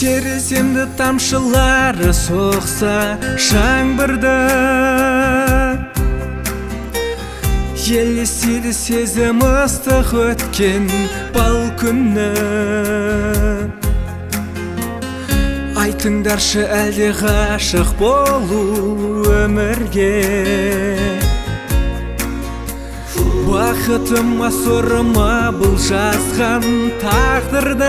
тереземді тамшылары соқса жаңбырды, елестейді сезім ыстық өткен бал күні. Айтыңдаршы, әлде ғашық болу өмірге бақытыма сорыма бұл жазған тағдырды.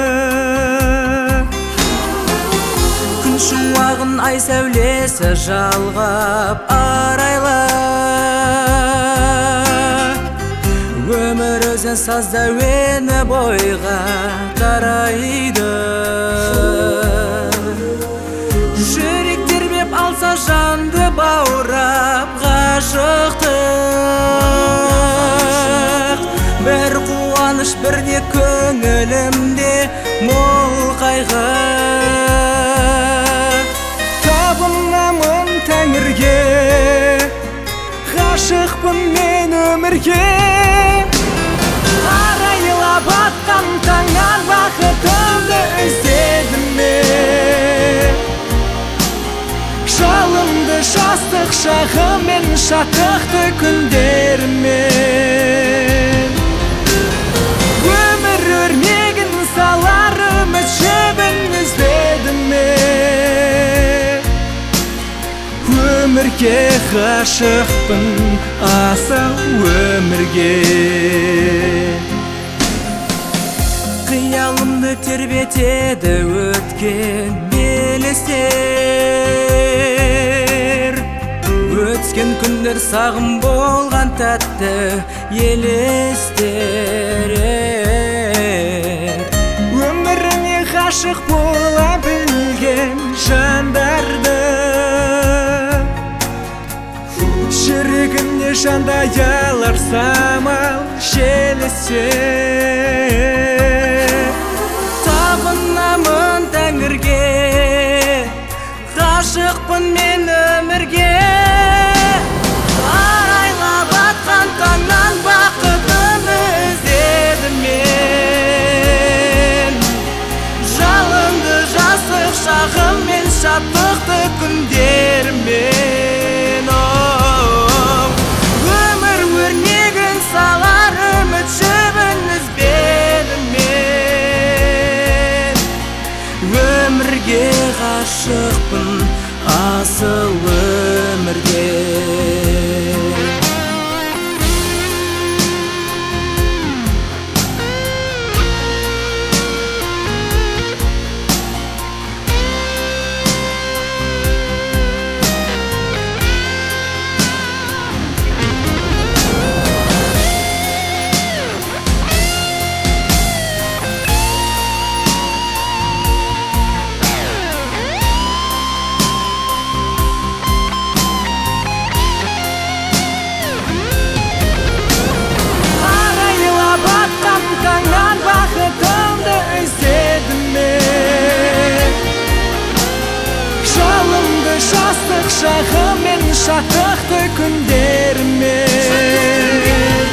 Күн шуағын ай сәулесі жалғап арайлы, өмір өзен сазда өні бойға қарайды. Жүрек тербеп алса жанды баурап ғашықтық, бір қуаныш бірде көңілімде мол қайғы. Табынамын тәңірге, ғашықпын мен өмірге. Арайлап атқан таңнан бақытымды іздедім мен. Жалынды жастық шағымен, шаттықты күндермен. Өмір өрнегін салар үміт жібін іздедім мен. Өмірге ғашықпын, асыл өмірге. Қиялымды тербетеді өткен елестер, өткен күндер сағым болған тәтті елестер. Өміріне ғашық бола білген жандарды, жүрегіне жандаялар самал желесе. Табынамын тәңірге, ғашықпын мен өмірге. Арайлап атқан таңнан бақытымды іздедім мен. Жалынды жастық шағыммен, шаттықты күндермен. Өмір өрнегін салар үміт жібін іздедім мен. Өмірге ғашықпын, асыл өмірге. Бақытымды іздедім мен. Жалынды жастық шағымен, шаттықты күндермен.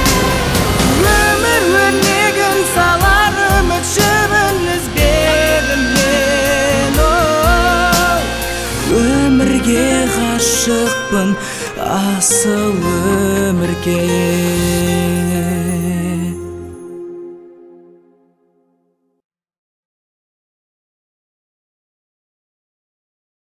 Өмір өрнегін салар үміт жібін іздедім мен. Өмірге ғашықпын, асыл өмірге.